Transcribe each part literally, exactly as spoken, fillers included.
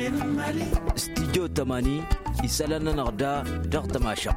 استديو تماني يسألنا نغدا دغت ماشا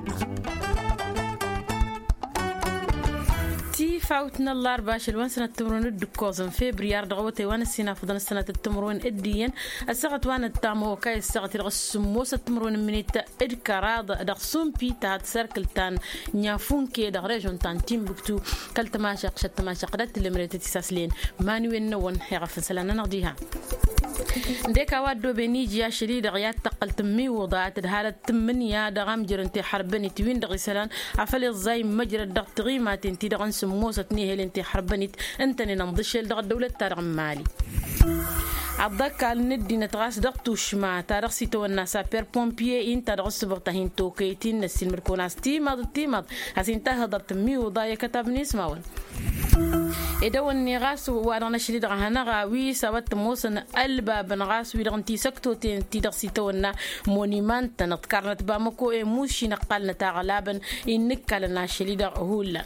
فاوتنا الله أربعة الوان سنة تمرون الدكوزن في بريار دغوتي وانا السنة فضل السنة التمرون الدين السغت وانا التامو كاي السغت الغسموس التمرون من الكراض دغسوم بيتا سيركل تان نيافون كي دغريجون تان تيمبكتو كل تماشق شت تماشق دات اللي مريت تساسلين ماني وين نون يغفن سلانا نغديها ديكا وادو بنيجي يا شريد غيات تقل تمي وضعت هذا تمنيا دغام جرنتي حربني توين دغ سلان عفلي الزاي مجرى دغ تغيمات انتي دغن سموستني هل انتي حربنيت انتني نمضش دغ الدولة تارغ مالي عضك الندي نتغاس دغتو شما تارغ سيتو الناس بير بومبيي انت دغ سبرتهين توكيتين نسيل مركوناس تيماد تيماد هسين تهضر تمي وضايا كتابني اسماول إذا والنغاس وأنا نشري دعنا غاوي سوت موسن ألبا بنغاس ويرنتي سكتو تي درسيتونا مونيمان تنتكرنت بامكو موشي نقلنا تغلابا إنك لنا شري دعهولا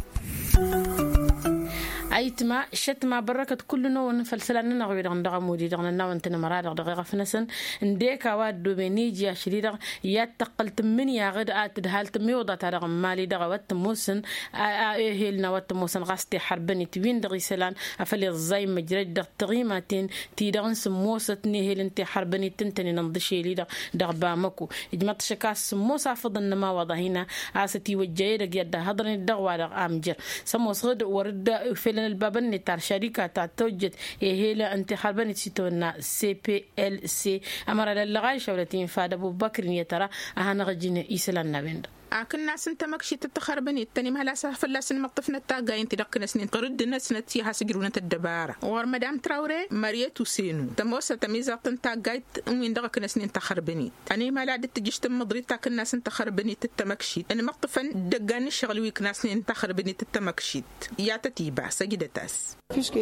أيتما شتما بركة كل نوع فلسلنا نغير عن دعمودي دعنا نوع أنتنا مراد دقيقة فنسن نديك واد دوبنيجي شريرة يتقلت من يا غد أتدهال تميوضة ترى مالي دعوات موسن أهلنا وات موسن غستي حربني توين دغيسلان أفلي الزاي مجرد دغ تغيماتين تيدغن سموستني هل أنت حربني تنتني ننضشي لي دغ دغبامكو إجمعت شكاس سموسة فضلنا ما وضعينا عاستي وجايرك يد هضرني الدغوة دغ أمجر سموس غد ورد في البابن نتار شركة تعتوجت هي أنت حربني تسيتونا سي بي إل سي أمر للغاية شولتين فاد أبو بكر يترى أهنا غجين إسلام نبند أكن ناس أنت مكشي تتخربني التاني مهلا سهف الله سن مقطفنا التاقا ينتي دقنا سنين قرد الناس نتيها سجرونة الدبارة ور مدام تراوري مريت وسينو تموسى تميزة تنتاقايت وين دقنا سنين تخربني أنا ما لعدت تجيش تمضري تاك الناس تخربني تتمكشي أنا مقطفا دقاني الشغل ويك ناس نين تخربني تتمكشي يا تتيبع سجدة تاس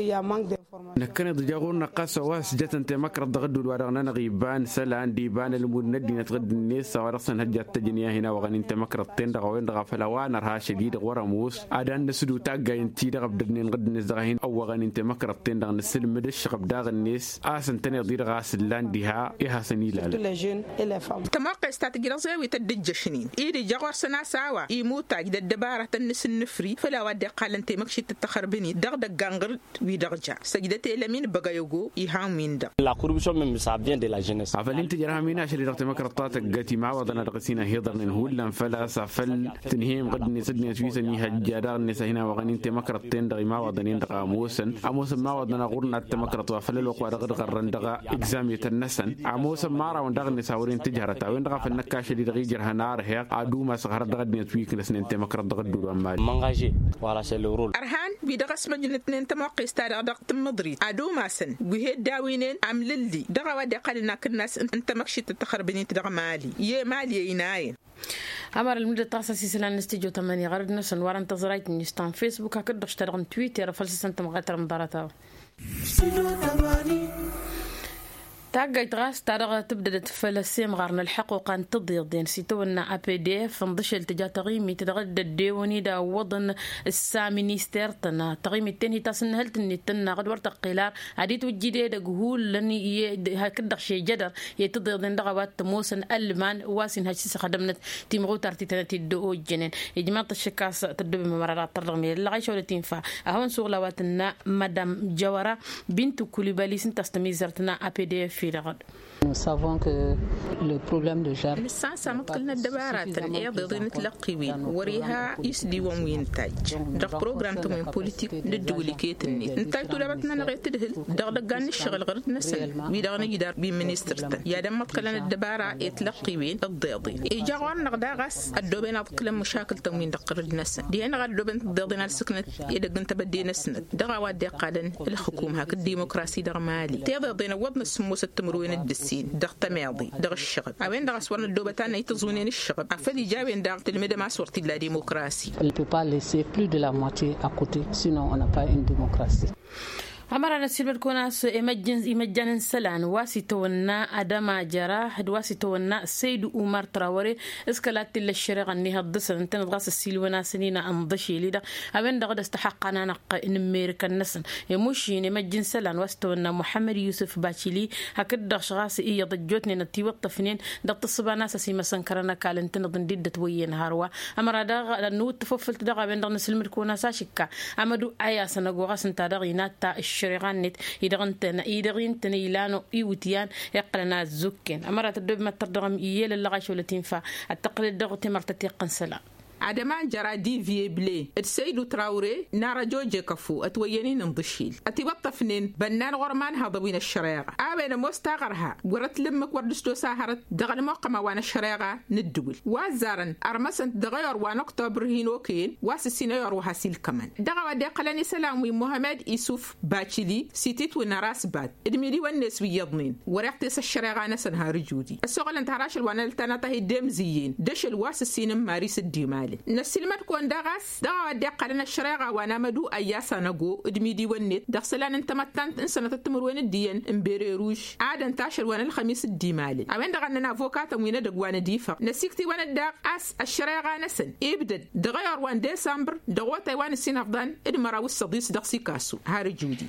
نكنا ضجاغون نقاس واس جت أنت مكر الضغد والورغنا نغيبان سلان ديبان المدندي نتغد الناس ورصنا هجات تجنيا هنا وغني أنت مكر التين دغوين دغ فلوان رها شديد ورموس عدان نسدو تاقا ينتي دغ بدرنين غد نزغهين أو وغني أنت مكر التين دغ نسلم مدش غب داغ الناس آسن تاني ضير غاس اللان ديها إيها سنيلة تماقع استاتجي رزاوي تدج شنين إيدي جغور سنا ساوا يموتا جد الدبارة تنس النفري فلا ودي قال أنت مكشي تتخربني دغ دغ ويدرجع سجدتي لمين بقى يجو يهامين ده la corruption même ça vient de la jeunesse عفلين تجرها مينا شري رقت مكرطات قتي مع وضنا رقسينا هيضر نهول لن فلا سفل تنهيم قد نسدني سويسني هجادار نسهنا وغنين تمكرتين دغ ما وضنين دغ موسن اموسن ما وضنا غورنا تمكرط وفل الوقوا دغ غرن دغ اكزام يتنسن اموسن ما راون دغ نساورين تجهرتا وين دغ فنكاش دي دغ جرها نار هي ادو ما صغر دغ نسويك نسنين تمكرط دغ دو مال مانغاجي ولا سي لو رول ارهان بي دغ اسمجن اثنين تموقي استاد دغ تمضري ادو ماسن وهي داوينين ام للدي دغ ودي قالنا كناس انت مكشي تتخربني تدغ مالي يا مالي يناين أمر المدة تاسع سيسلان نستيجو ثمانية غرد نسن وارن تزرايت نيستان فيسبوك هكذا اشترغن تويتر فلسس انت مغاتر مباراتاو تاقا يتغاس تارغا تبدأ تفلسيم غارنا الحقوق أن تضير دين سيتونا أبي دي اف نضشل تجا تغيمي تتغدى الديوني دا وضن السامينيستير تنا تغيمي التاني تاسن هل تني تنا غد ورتق قلار عديت وجيدي دا قهول لاني هكذا شي جدر يتضير دين دغوات موسن ألمان واسين هجسيس خدمنا تيمغو تارتيتنا تدو جنين إجماع الشكاس تدو بممرارات ترغمي لغاية ولا تنفع أهون سوغلواتنا مدام جوارة بنت كوليبالي سنتستمي زرتنا أبي دي اف Nous savons que le problème de genre الساعة سامت قلنا الدبارات الأيض ضين تلقيوين وريها يسدي ومين تاج دق بروجرام تموين بوليتيك ندولي كيتني نتاج طلبتنا نغير تدهل دق دقان الشغل غير نسل ويدغنا جدار بمنسترتا يا دم قلنا الدبارة يتلقيوين الضيضين إيجاوان نغدا غاس الدوبين أبقلم مشاكل تموين دق الناس دي أنا غاد دوبين الضيضين السكنة يدقن تبدي نسند دق واد قادن الحكومة هك الديمقراطية دق مالي تيضين وضن السموس التمروين الدس دغ تماضي دغ الشغل اوين دغ سوان الدوبتان يتزونين الشغل افدي جاوين دغ تلميذ ما صورتي لا ديمقراطيه. Elle peut pas laisser plus de la moitié à côté sinon on n'a pas une démocratie. أمر نسيب الكوناس إمجن إمجن سلان واسيتونا أدم جراح واسيتونا السيد عمر تراوري إسكالات الشرق أنها الضسن أنت نضغط السيلونا سنين أنضشي لدا أبين دغد استحقنا نق نميرك النسن يمشي إمجن سلان واسيتونا محمد يوسف باتشيلي هكذا أشخاص إيه ضجوتني نتي وقتفنين ضغط الصبا ناس سيما سنكرنا كالنتن ضن ديدة وين هاروا أمر دغ لأنه تفضلت دغ أبين دغ نسلم الكوناس شكا أمدو أيا سنقوغاس انت دغينات تا الشريغانت يدغنتنا يدغنتنا يلانو يوتيان يقلنا الزكين أمرات الدب ما تردغم إيال اللغاش ولا تنفع التقليد دغتي مرتتي قنسلا عدمان جرى دي في بلي السيد تراوري نارا جوجي كفو اتوينين نضشيل اتبطى فنين بنان غرمان هضوين الشريعة آبين مستغرها قرت لمك وردستو ساهرت دغل موقما وانا الشريعة ندول وازارن ارمسن دغير وانا اكتوبر هينوكين واسسين يروها سيل كمان دغوا ديقلاني سلامي محمد يوسف باتشيلي سيتيت ونراس بات ادميري والناس بيضنين وريقتيس الشريعة نسنها رجودي السوغل انتهراش الوانا التناتا هي دمزيين دش الواسسين ماريس الديمال نسلمت كون دغاس دغا دقلنا الشريعه وانا مدو اياسا نغو ادميدي ونيت دخسلان انت متنت انسنه تتمر وين الدين امبيريروش عاد انتاشر وانا الخميس الديمال اوين دغنا افوكاتا وين دغوانا ديفا نسيكتي وانا داق اس الشريعه نسن ابدد دغير وان ديسمبر دغوتا وان سين افضل ادمرا والصديس دغسي كاسو هاري جودي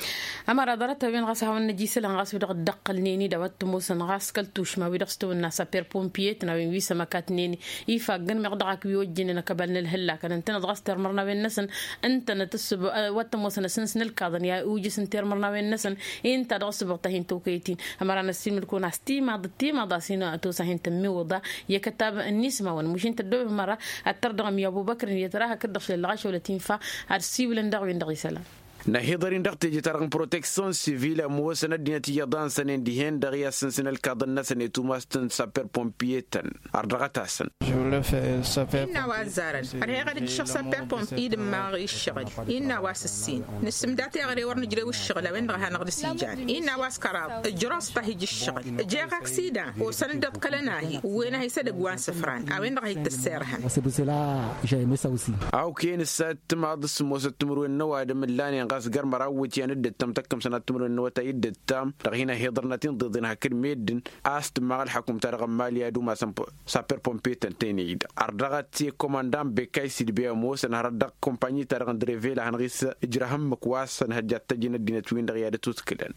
أمر درت بين غاسها والنجيس لنغاس بدق الدق النيني دوت موس نغاس كلتوش ما بدقستو الناس بير بومبيت ناوين ويسا مكات نيني يفاقن مقدعك بيوجين نكبلنا الهلا كان انت نضغس ترمرنا بين نسن انت نتسب وات موس نسنس نلكاضن يا اوجس ترمرنا بين نسن انت دغس بقتهين توكيتين أمر انا السين ملكون استي ما ضتي ما داسينا توسهين تمي وضا يكتاب النسمه ونمشين تدوب مره التردغم يا ابو بكر يتراها كدخل الغاش ولا تنفع ارسي ولا ندغ ندغ سلام نهيضرين دقتي جتارن بروتكسيون سيفيل موسنا دينتي يضان سنين ديهن دغيا سنسن الكادن سنين توماستن سابير بومبيتن اردغتاسن جو في سابير إنا وزارن هي غادي الشخص سابير بومبي ما غي الشغل إنا واس السين نسمداتي غير ورن جري والشغل وين راه نغد سيجان إنا واس كراب الجروس طهي الشغل جا اكسيدا وسندت قلناهي وين هي صدق وان سفران وين راه يتسيرها سبسلا جاي مسوسي او كاين السات ما ضس موستمر والنوا دم اللاني غاس غير مراوت يعني دتم تكم سنه تمر انه تايد التام رغينا هيضرنتين ضدنا كلميدن است ما الحكم ترغ ماليا دوما سابير بومبيتن تاني اردغتي كوماندان بكاي سيد بي موس نهرد كومباني ترغ دريفيل هنغيس اجرهم مكواس نهجات تجين الدينتوين دغيا توسكلن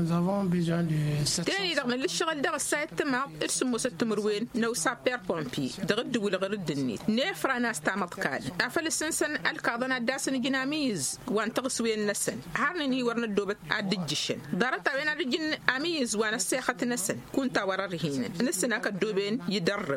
تاني رغم الشغل دغ الساعه تما اسمو ستمروين نو سابير بومبي دغد ولا غير الدنيت نفرا ناس تامط كال افل السنسن الكاضنا داسن جناميز وان تغسوين نسن هارني ورنا دوبت عدجشن دارت وين ارجن اميز وانا سيخه نسن كنت وررهين نسنا كدوبين يدرب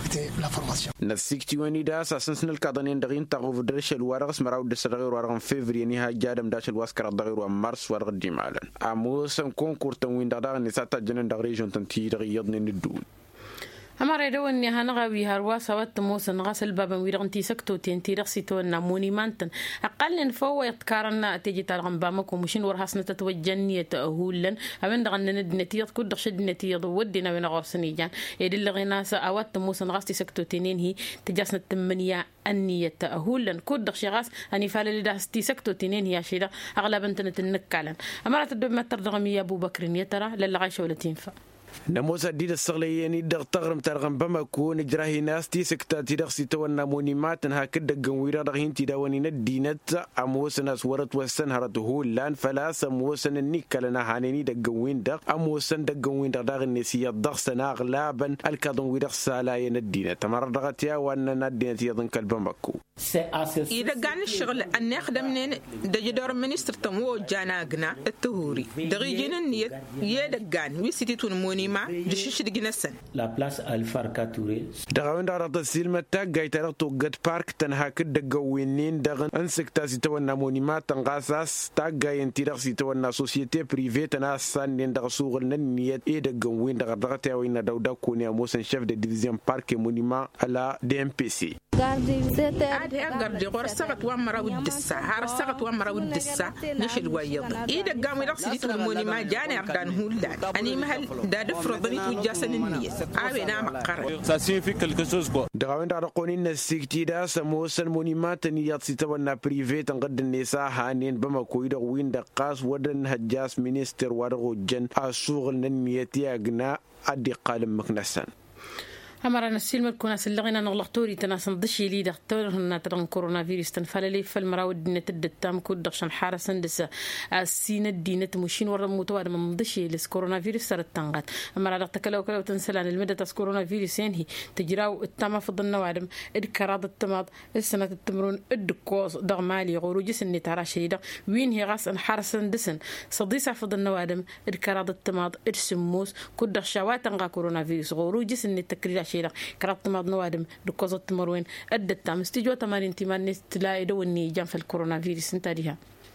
نسيكتي وني داس اساسن الكادنين دغين تاغو درش الورغس مراو دسرغير ورغم فيفري ني جادم داش الواسكر دغير مارس ورغ ديمالن اموسن كونكور تنوين دغ نساتا جنن دغ ريجون تنتي دغ يضني ندون أمر يدوني هنغوي هروا سوات موس نغاس الباب ويرغنتي سكتو تنتي رخصيتو نموني مانتن أقل فو يتكارنا تيجي تلغم بامك ومشين ورهاسنا تتوجني تأهولن أبن دغن ندنتي كود شد نتي ودينا بين غرسني جان يدل غناس أوات موس نغاس سكتو تنين هي تجاسنا التمنية أنية تأهولن كود شغاس أني فعل داس سكتو تنين هي شيدا أغلب تنت النكالن أمرت الدب ما ترغمي أبو بكر يترى للغايش ولا تنفع نموسا ديد الصغلياني دغ تغرم ترغم بمكو نجراهي ناس تي سكتا تي دغ سيتونا مونيمات هكذا قنويرا دغين تي داواني ندينت اموسا ناس ورت وسن هرته لان فلاس اموسا النيكالنا هانيني دغ قنوين دغ اموسا دغ قنوين دغ دغ النسية دغ سنا غلابا الكادون ويدغ سالاي ندينة تمر دغتيا وانا ندينة يضن كالبمكو إذا كان الشغل أن يخدم من دجدور منستر تمو جاناغنا التهوري دغيجين النيت يدغان ويسيتون مونيما دشش دغنسن لا بلاس الفاركاتوري دغاوين دغ تسلم تاغ غايتر تو غد بارك تنها كدغوينين دغن انسكتا سيتونا مونيما تنغاساس تاغ غاينتي دغ سيتونا سوسيتي بريفي تناسان دغ سوغل نيت يدغوين دغ دغتيا وين داودا كونيا موسن شيف دي ديفيزيون بارك مونيما على دي ام بي سي هذا قرد غور سقط ومرا ودسا هار سقط ومرا ودسا نشل ويض إذا قام يرقص يتلموني ما جاني أردان هولان أني مهل دادف فرضني وجاسن النية عابنا مقرر ça signifie quelque chose quoi دعوين رقونين السكتي دا سموس المونيمات نيات سيتوانا بريفي تنقد النساء هانين بما كويدا وين دقاس ودن هجاس مينستر ورغو جن الشغل ننيتي أجنا أدي قالم مكنسن أمرنا السلم الكوناس اللي غينا نغلطوري تناس نضشي لي دكتور هنا ترى كورونا فيروس تنفعل لي في المراود نتد التام كود دخشن حارس ندس السين الدينة مشين ورا متوارد من ضشي لس كورونا فيروس صارت تنقط أمرنا تكلوا كلوا تنسلان المدة تس كورونا فيروس ينهي تجراو التام في ضمن وعدم الكراد التماض السنة التمرون الدكوز ضغمالي غروج سن ترى شيدا وين هي غاس حارس ندسن صديسة في ضمن وعدم الكراد التماض السموس كود دخشوات تنقا كورونا فيروس غروج سن التكرير شيء كرات ما نوادم دكوزة تمروين أدت مستيجو تمارين تمان تلاقي دوني جنب الكورونا فيروس انتريها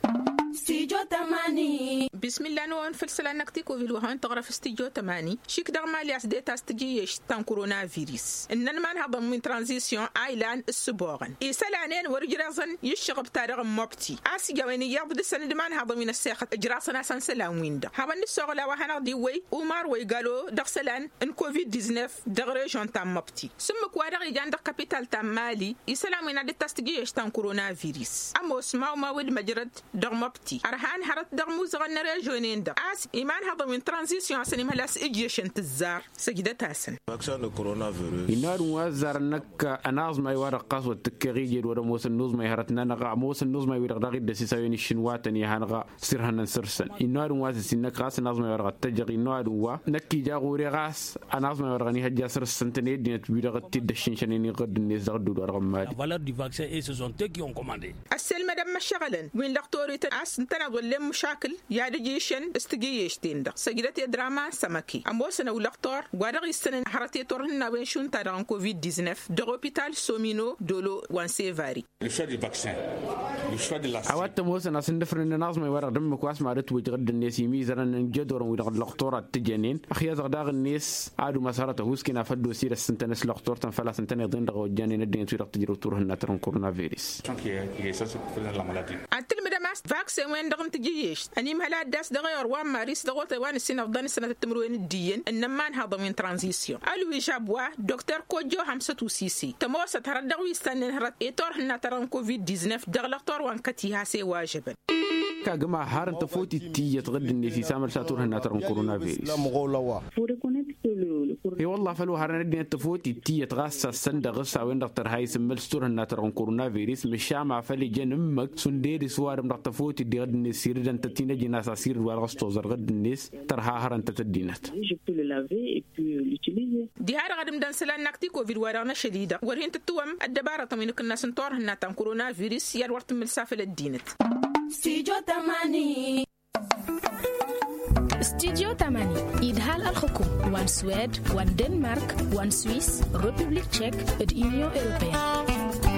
استيجو تماني بسم الله نوان فلسلا نكتيكو في الوهان تغرف استيجو تماني شيك دغمالي أسديتا استجيش تان كورونا فيروس إننا ما نهضم من ترانزيسيون آيلان السبوغن إيسالانين ورجرازن يشغب تارغ موبتي آسي جواني يابد السند ما نهضم من الساخة جراسنا سنسلا ويندا هابن السوغلا وحنا دي وي ومار وي قالو دغسلان ان كوفيد تسعطاش دغريجون تام موبتي سمك وارغ يجان دغ كابيتال تام مالي إيسالامينا دي تستجيش تان كورونا فيروس أمو اسماو ما ود مجرد دغ موبتي أرهان هرت دغموز غن رجونين دا أس إيمان هذا من ترانزيسيون سني ملاس إجيشن تزار سجدت هسن فاكسان الكورونا فيروس إنار وزار نك أناز ما يورق قاس والتكريج ورا موس النوز ما يهرتنا نغا موس النوز ما يورق داقي دسيساوين الشنوات يهانغا سرهن سرسن إنار وزار سنك قاس أناز ما يورق تجق إنار وا نكي جاغوري قاس أناز ما يورقني هجا سرسن تنيد دينت بيرق تدشين شنيني قد الناس دغدو دارغم مالي La valeur du vaccin et ce sont eux qui ont commandé. السلم دم شغلن وين لقطوري تأس تناول لم مشاكل يا رجيشن استجيش تيندا سجلت دراما سمكي أموسنا ولقطور وارغ السنة حرتي تورنا وين شون تران كوفيد تسعطاش دوغوبيتال سومينو دولو وانسيفاري Le choix du vaccin, le choix de la عوات موسنا سندفر إن الناس ما يورق دم كواس ما رت وجرد الناس يميزنا نجدور ويرد لقطورة تجنين أخي زغداغ الناس عادوا مسارته هوسكنا فدوا سير السنتنس لقطور تنفلا سنتين يضين رغو جانين الدين تيرق تجرو تورهن تران كورونا فيروس التلم دماس فاكسين وين دغم تجيش أني مهلا داس دغير وان ماريس دغوت وان السنة فضان السنة التمروين الدين إنما نهضم من ترانزيسيون ألوي جابوا دكتور كوجو همسة وسيسي تموسة هرد دغوي استنى هرد إيتور هنا تران كوفيد تسعطاش دغلقتور وان كتيها سي واجبا كجماعة هارن تفوتي تي يتغد الناس سامر ساتور هنا تران كورونا فيروس إيه والله فلو هارن الدين تفوتي تي يتغاس السند غصة وين دكتور هاي سمل ستور هنا تران كورونا فيروس مش شامع فلي جن أمك سندير سوار من تفوتي دي غد الناس سير دن تتينا جناس سير والغستو زرغد الناس ترها هارن تتدينت دي هار غدم دان سلان نكتي كوفيد ورانا شديدة ورهن تتوم الدبارة تمينك الناس نطور هنا تان كورونا فيروس يار ورت ملسافة للدينت استيجو تماني استيجو تماني إدهال الحكوم وان سويد وان دنمارك وان سويس ريبوبليك تشيك اليونيون أوروبية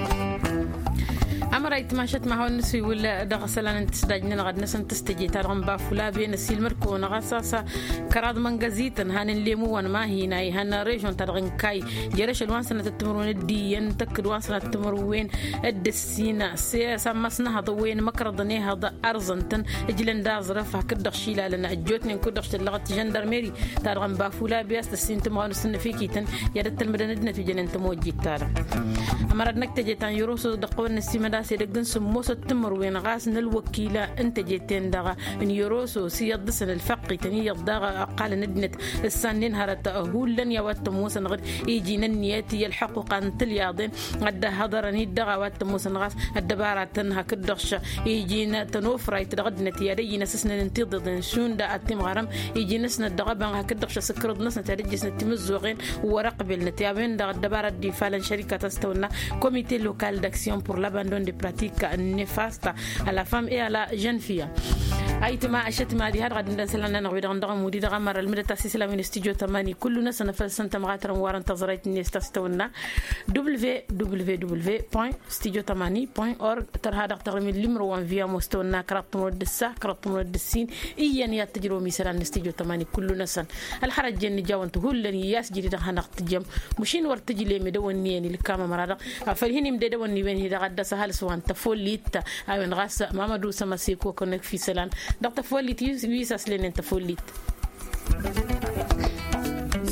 أمر يتماشت معه النسي ولا دغسلان انتسداجنا غد نسن تستجي ترغم بافولا بين السيل مركون غساسا كراد منغزيتن هان الليمو وان ما هينا هان ريجون ترغن كاي جرش الوان سنة التمرون الديين تكد وان سنة التمروين الدسينا سياسا مسنا هذا وين مكرضني هذا أرزنتن اجلن داز رفع كدغ شيلا لنا اجوتني كدغش اللغة جندرميري ترغم بافولا بياس السين تمغان السنة فيكيتن يدت المدندنة جنن تموجي تارا أمر نكتجتان يروسو دقون السيمدا سيدقن سموس التمر وين غاسن الوكيلة انت جيتين دغا من يروسو سياد سن الفقي تني يضاغ قال ندنت السنين هرت هولن يوات موس نغد يجي نياتي الحقوق ان تلياضين قد هضرني دغا وات موس غاس الدبارات تنها كدخش يجينا تنوفر يتغدنت يدي نسسنا ننتظر شون دا اتم غرم يجي نسنا دغا بان كدخش سكرد نسنا ترجس نتمزوغين ورقبل نتيابين دغ الدبارات دي فعلا شركه تستونا comité local d'action pour l'abandon des pratiques néfastes à la femme et à la jeune fille. أيتما أشت ما دي هاد غادي نسلنا نغوي غندغ مودي دغ مر المدة تاسيس لا من استوديو تماني كلنا سنفل سنت مغاتر وارن تزريت الناس تستونا دبليو دبليو دبليو دوت ستوديو تماني دوت أورغ تر هذا تغرم الليمرو وان فيا مستونا كرات مود السا كرات مود السين إيان يا تجرو مثلا استوديو تماني كلنا سن الحرج جن جاونت هولني ياس جدي دغ نقتجم مشين ورتجي لي مدوني اللي كما مرada فالهني مدوني وين هي غدا سهل سوان تفوليت أو نغاس مامدو سماسيكو كونك في سلان دكتور فوليت يوسف لين انت فوليت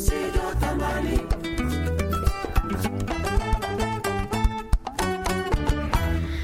Studio Tamale.